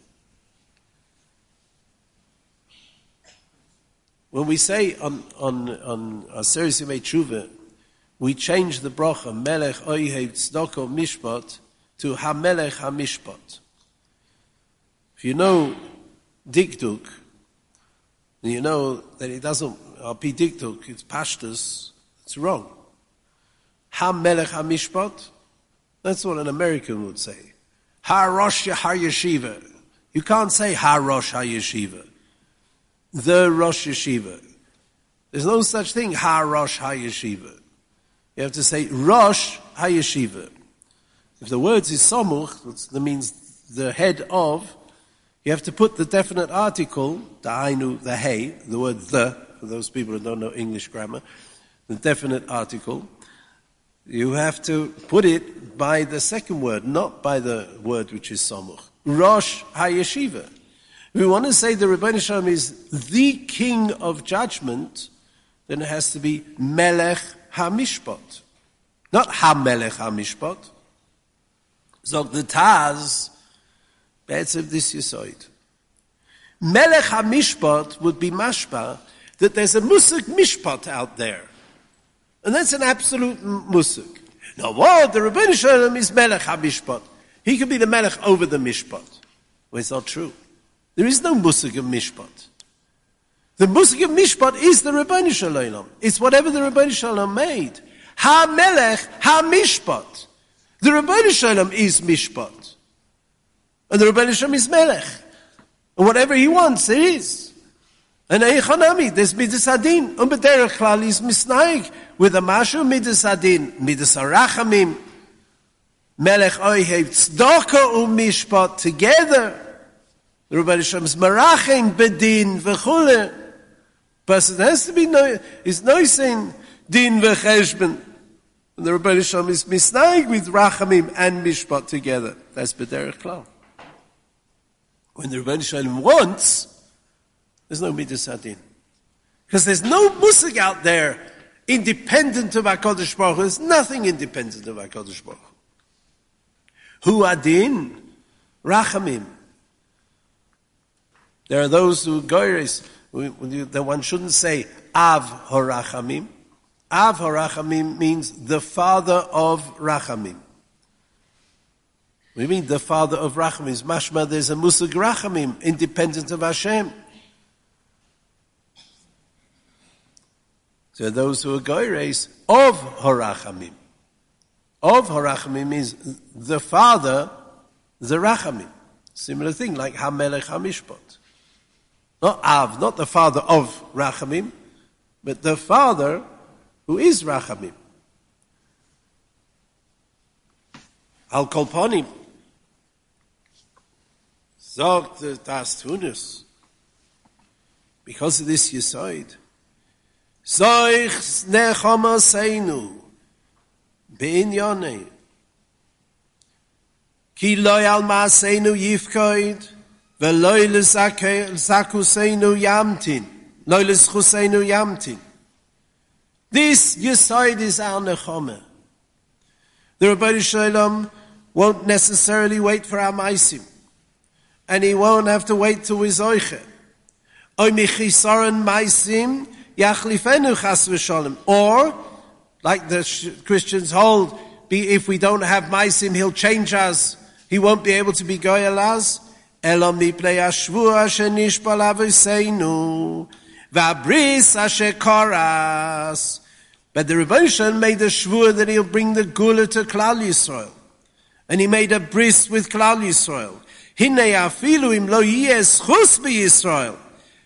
A: When we say on Aseres Yemei Tshuva, we change the bracha Melech Oyev Tzedakah Mishpat to HaMelech HaMishpat. If you know Dikduk, then you know that it doesn't. Pi Dikduk, it's pashtus. It's wrong. HaMelech HaMishpat. That's what an American would say. Ha-Rosh Ha-Yeshiva. You can't say Ha-Rosh Ha-Yeshiva. The Rosh Yeshiva. There's no such thing, Ha-Rosh Ha-Yeshiva. You have to say Rosh Ha-Yeshiva. If the words is Somuch, that means the head of, you have to put the definite article, Da'ainu, the Hey, the word the, for those people who don't know English grammar, the definite article, you have to put it by the second word, not by the word which is Somuch. Rosh HaYeshiva. If we want to say the Rebbeinu Shalom is the king of judgment, then it has to be Melech HaMishpat. Not HaMelech HaMishpat. So the Taz, that's of this Yesod. Melech HaMishpat would be mashpa, that there's a Musik Mishpat out there. And that's an absolute musik. Now what? The Rebbeinu Shalom is Melech HaMishpat. He could be the melech over the mishpat. Well, it's not true. There is no musig of mishpat. The musig of mishpat is the Rebbeinu Shalom. It's whatever the Rebbeinu Shalom made. Ha-melech, ha-mishpat. The Rebbeinu Shalom is mishpat. And the Rebbeinu Shalom is melech. And whatever he wants, it is. And Eichanami, there's Midas Adin. B'derech klal is misnaig. With a mashu Midas Adin, Midas Arachamim, Melech Oihev Tzedakah u'Mishpat together. The Rebbeinu Shalom is Marachim Bedin v'chule. Person has to be is noising Din v'cheshben. And the Rebbeinu Shalom is misnaig with Rachamim and Mishpat together. That's B'derech klal. When the Rebbeinu Shalom wants, there's no Midas Adin. Because there's no musig out there independent of HaKadosh Baruch Hu. There's nothing independent of HaKadosh Baruch Hu. Hu Adin, Rachamim. There are those who goyres, that one shouldn't say Av HaRachamim. Av HaRachamim means the father of Rachamim. We mean the father of Rachamim. Mashma, there's a musig Rachamim, independent of Hashem. So those who are goyres of Harachamim. Of Harachamim means the father, the Rachamim. Similar thing like HaMelech HaMishpat. Not Av, not the father of Rachamim, but the father who is Rachamim. Al Kolponim. Sagt das Tunis. Because of this Yesod. Zoich nechama seinu beinyane ki loy al maaseinu yifkoid veloy lezakuseinu yamtin loy lezchuseinu yamtin. This Yesod is our nechama. The Rebbeinu Shalom won't necessarily wait for our maisim, and he won't have to wait till we zoiche. Oy michisaron maisim Yachlifenu chas v'shalom. Or, like the Christians hold, if we don't have maisim, he'll change us. He won't be able to be goyal as. Elo miplei hashvua asher nishbal aviseinu v'abris asher koras. But the Rebbeinu Shalom made a shvua that he'll bring the gula to Klal Yisrael. And he made a bris with Klal Yisrael. Hinei afilu im lo yeh schus b'Yisrael.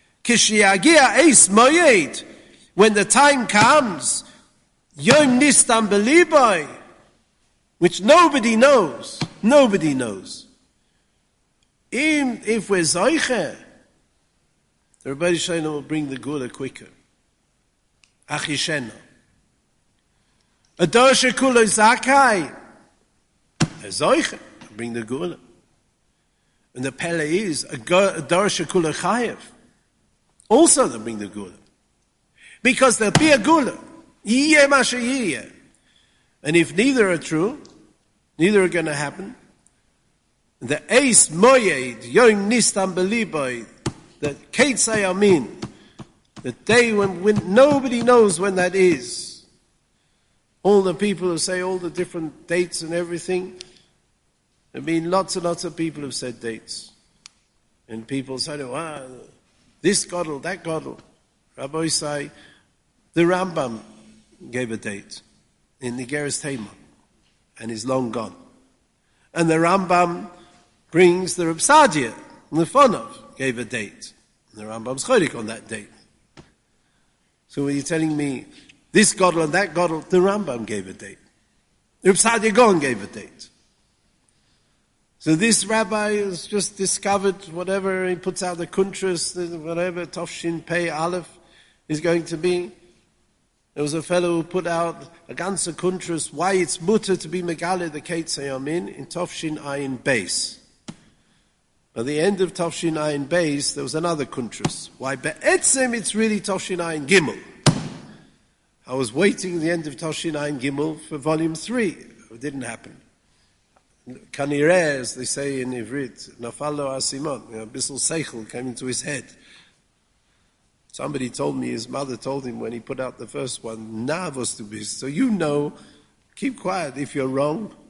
A: When the time comes, Yom Nistam Beliboy, which nobody knows. If we're Zoiche, the Rebbeinu Shalom will bring the Gula quicker. Achishena. Ador Shekulo Zakai, a Zoiche, bring the Gula. And the Pele is Ador Shekulo Chayev. Also they'll bring the Gula. Because there'll be a Gula. Yiyeh masha yiyeh. And if neither are true, neither are going to happen, the Eis Moyed, Yom Nistam Beliboy, the Keitzai Amin, the day when nobody knows when that is. All the people who say all the different dates and everything, I mean, lots and lots of people have said dates. And people say, this Godel, that Godel. Rabbi say, the Rambam gave a date in the Geras Tema, and is long gone. And the Rambam brings the Reb Sadia, Nefonov, gave a date. And the Rambam's chodik on that date. So when you're telling me this Godel and that Godel, the Rambam gave a date. Reb Sadia Gaon gave a date. So this rabbi has just discovered whatever, he puts out the kuntras, whatever Tofshin Pei Aleph is going to be. There was a fellow who put out a ganze kuntras, why it's mutter to be megale the Keitzei Amin in Tofshin Ayin Beis. At the end of Tofshin Ayin Beis, there was another kuntras. Why be'etzem it's really Tofshin Ayin Gimel. I was waiting at the end of Tofshin Ayin Gimel for volume 3. It didn't happen. Kanireh, as they say in Ivrit, Nafalo Asimon, a bissel seichel came into his head. Somebody told me, his mother told him when he put out the first one, Navos to be. So keep quiet if you're wrong.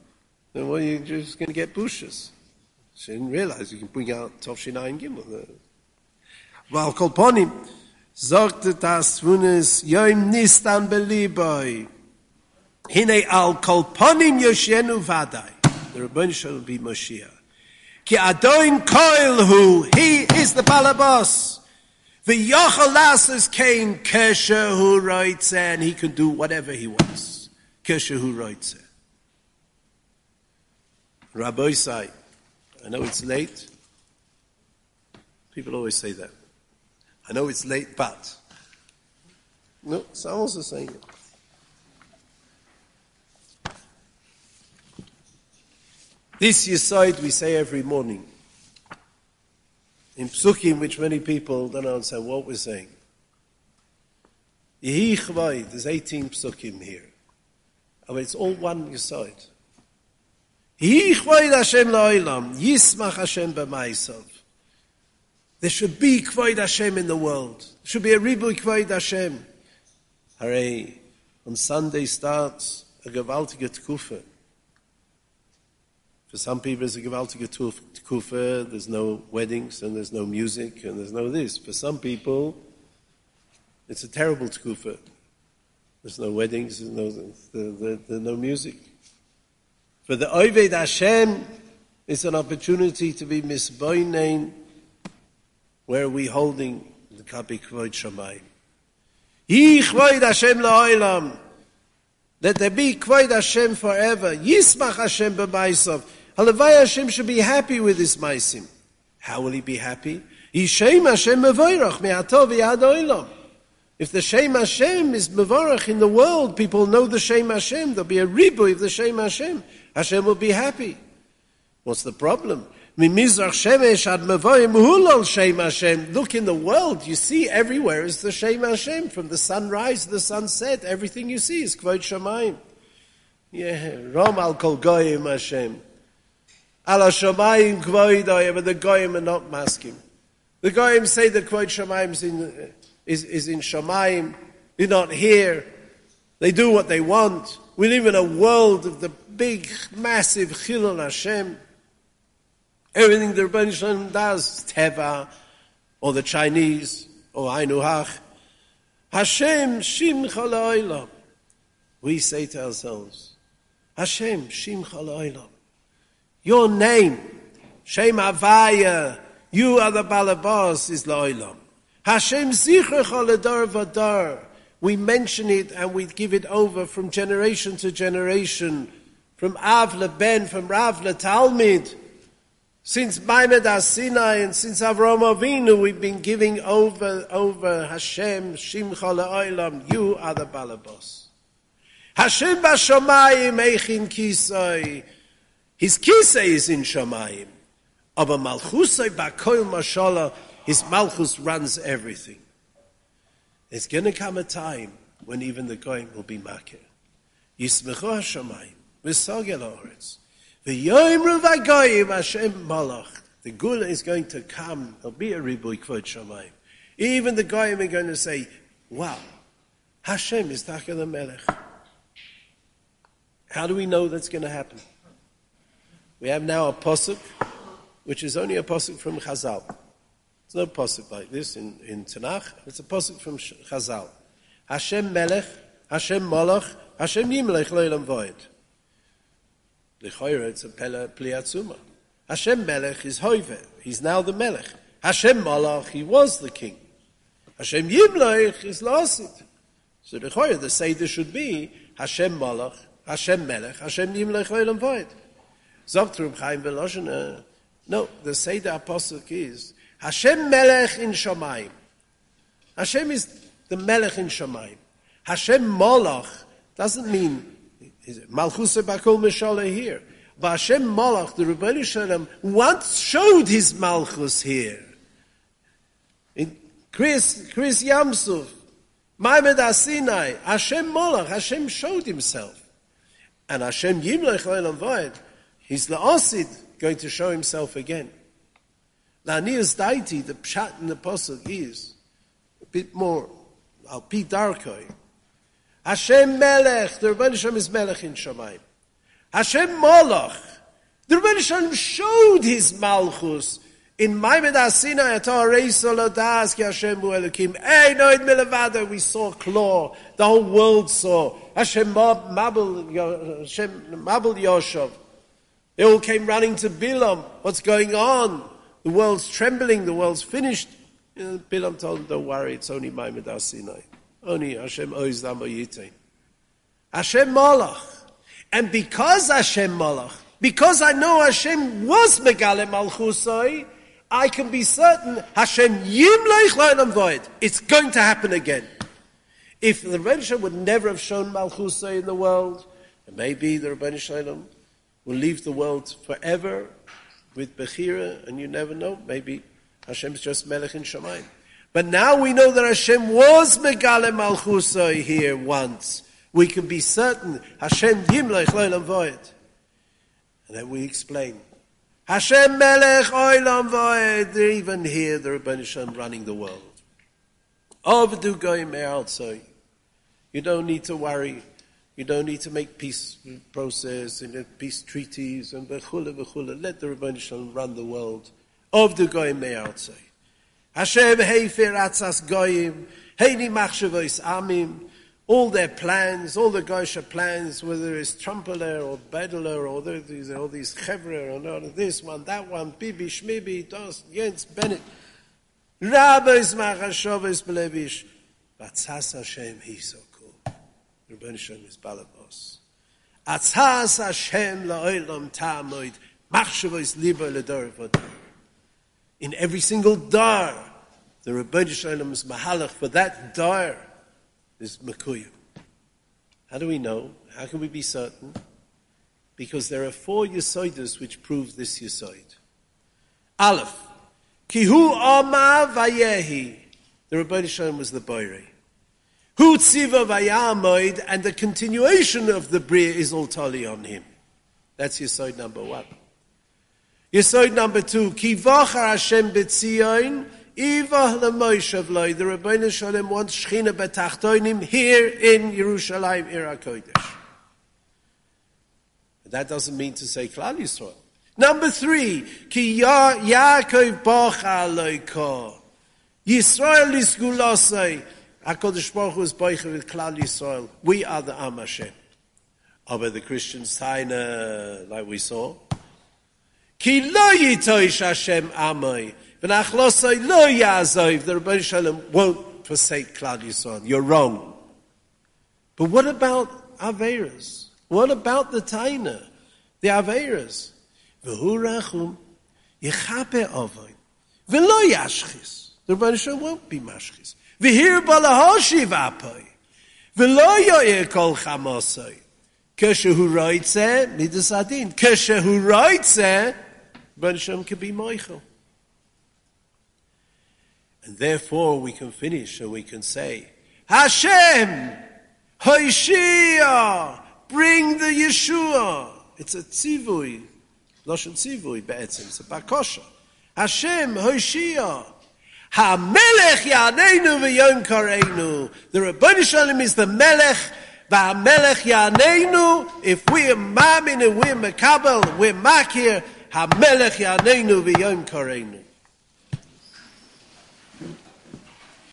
A: then well, you're just going to get bushes. She didn't realize you can bring out Tovshin Ayin Gimel. Val Kolponim, sagte das Wunes, Yom Nistan Beliboi. Hine al Kolponim Yoshenu Vadai. The Rebbeinu shall be Moshiach. Ki Adoin Koil Hu, he is the Balabas. V'yochel lasses came Kesher Hu Roitze, and he can do whatever he wants. Kesher Hu Roitze. Rabbi say, I know it's late. People always say that. I know it's late, but. No, someone's also saying it. This Yesod we say every morning. In Psukim, which many people don't understand what we're saying. Yehi Chvay, there's 18 Psukim here. But it's all one Yesod. Yehi Chvay Hashem la'olam, Yismach Hashem b'maisav. There should be Kvod Hashem in the world. There should be a Ribu Kvod Hashem. Hooray, on Sunday starts a gewaltige Tkufa. For some people it's a gewaltige Tkufa, there's no weddings and there's no music and there's no this. For some people, it's a terrible Tkufa. There's no weddings, there's no music. For the Oved Hashem, it's an opportunity to be misboinein. Where are we holding the Kapi Kvod Shamayim? Yi Kvod Hashem la'olam. Let there be Kvod Hashem forever. Yismach Hashem b'maisav. Halavai Hashem should be happy with his maisim. How will he be happy? Yishem Hashem mevorach me'atov v'yad olam. If the Shem Hashem is mevorach in the world, people know the Shem Hashem. There'll be a ribu of the Shem Hashem. Hashem will be happy. What's the problem? Look in the world, you see everywhere is the Shem Hashem. From the sunrise to the sunset, everything you see is Kvod Shamayim. Yeah, Rom al kol goyim Hashem. Ala Shamayim Kvoidai, but the goyim are not masking. The goyim say that Kvod Shamayim is in Shamayim. They're not here. They do what they want. We live in a world of the big, massive Chilul Hashem. Everything the Rebbeinu Shalom does, Teva, or the Chinese, or Ainu Hach, Hashem Shimcha La'olam. We say to ourselves, Hashem Shimcha La'olam. Your name, Shem Havaya, you are the Balabas, is La'olam. Hashem Zichrecha L'dar V'dar. We mention it and we give it over from generation to generation, from Av LeBen, from Rav LeTalmid. Since Maimed Sinai and since Avraham Avinu, we've been giving over Hashem, Shimcha La'olam, you are the Balabos. Hashem B'Shamayim Eichin Kisai. His Kisai is in Shamayim. Aber Malchusai B'Koil Mashallah, his Malchus runs everything. There's going to come a time when even the Goyim will be Makir. Yismechu HaShamayim, V'Sogel HaOretz. The Gula is going to come. There'll be a Ribui Kvod Shamayim. Even the Goyim are going to say, wow, Hashem is Taka the Melech. How do we know that's going to happen? We have now a Pasuk, which is only a Pasuk from Chazal. There's no Pasuk like this in Tanakh. It's a Pasuk from Chazal. Hashem Melech, Hashem Malach, Hashem Yimlech Lo'elam Voed. L'choira, it's a pliatzuma. Hashem Melech is Hoive. He's now the Melech. Hashem Malach, he was the king. Hashem Yimlech is Lasid. So l'choira, the Seder should be Hashem Malach, Hashem Melech, Hashem Yimlech Lo'elam Voed. Zogt Chaim Veloshana. No, the Seder Apostle is Hashem Melech in Shamayim. Hashem is the Melech in Shamayim. Hashem Malach doesn't mean Malchus Bakol Meshala here. But Hashem Malach, the Rebbeinu Shalom, once showed his Malchus here. In Chris Yamsuf, Maimed Sinai, Hashem Malach, Hashem showed himself. And Hashem Yimlech Lo'elam Voed, he's La'asid, going to show himself again. La'anias Daiti, the Pshat in the Pasuk is a bit more, Al Pi Darkoi. Hashem Melech, the Rebbeinu Shalom is Melech in Shamayim. Hashem Malach. The Rebbeinu Shalom showed his Malchus in Maimed HaSinai Atar Reisol Odas Ki Hashem Hu Elokim. Ein Oid Milevado. We saw Claw. The whole world saw. Hashem Mabel Yoshav. They all came running to Bilam. What's going on? The world's trembling. The world's finished. Bilam told them, don't worry. It's only Maimed HaSinai. Only Hashem Oiz Dam Oyitain. Hashem Malach. And because Hashem Malach, because I know Hashem was Megale Malchusai, I can be certain Hashem Yimleich L'Olam Void. It's going to happen again. If the Rebbeinu Shalom would never have shown Malchusai in the world, and maybe the Rebbeinu Shalom will leave the world forever with Bechira, and you never know, maybe Hashem's just Melech in Shamayim. But now we know that Hashem was Megale Malchusai here once. We can be certain Hashem Yimleich L'Olam Void. And then we explain. Hashem Melech Olam Voed. They're even here, the Rebbeinu Shalom running the world. Ovdu Goyim Me'altzoi. You don't need to worry. You don't need to make peace process and peace treaties and v'chula v'chula. Let the Rebbeinu Shalom run the world. Ovdu Goyim Me'altzoi. Hashem Heifer Atzas Goyim. Heini Machshavos Amim. All their plans, all the Goysha plans, whether it's Trumpeler or Bedeler or all these Chevra or this one, that one, Bibi, Shmibi, Dos, Jens, Bennett, Rabbis, Machashovas, Belevish, Batzas Hashem, he's so cool. Rebbeinu Shalom is Balabos. Atzas Hashem la'olam ta'amoid, Machshavos libo l'dor v'odor. In every single dar, the Rebbeinu Shalom is Mahalach for that dar. Is Makuyu. How do we know? How can we be certain? Because there are 4 Yesoidas which prove this Yesoid. Aleph. Kihu Amar Vayehi. The Rebbeinu Shalom was the Boirei. Hu Tziva Vayamoid, and the continuation of the Bria is all totally on him. That's Yesoid number 1. Yesoid number 2. Ki Vachar Hashem B'Tzion. Ivah l'Moshe v'loi, the Rebbeinu Shalom wants Shechina b'tachtonim here in Yerushalayim, Ir HaKodesh. That doesn't mean to say Klal Yisrael. Number 3, Ki Yaakov Bacha Loika. Yisrael is Gulasai. HaKadosh Baruch Hu is Bacha with Klal Yisrael. We are the Am Hashem. Aber the Christians Taina, like we saw. Ki lo yitoish Hashem Amai. The Rebbeinu Shalom won't forsake Klal Yisrael. You're wrong. But what about Averas? What about the Taina? The Averas? V'hu rachum yechape avon v'lo yashchis. The Rebbeinu Shalom won't be mashchis. V'hir balahoshiv apoi v'lo yoyer kol chamosoi. Keshehu roitze midas adin. Keshehu roitze, Rebbeinu Shalom can be moichel. And therefore we can finish and we can say, Hashem, Hoshia, bring the Yeshua. It's a tzivui, Loshen tzivui be'etzim, it's a bakosha. Hashem, Hoshia, HaMelech Yaneinu v'yom kareinu. The Rebbeinu Shalom is the Melech, v'HaMelech Yaneinu. If we are Mamin and we're Mekabel, we're Makir, HaMelech Yaneinu v'yom kareinu.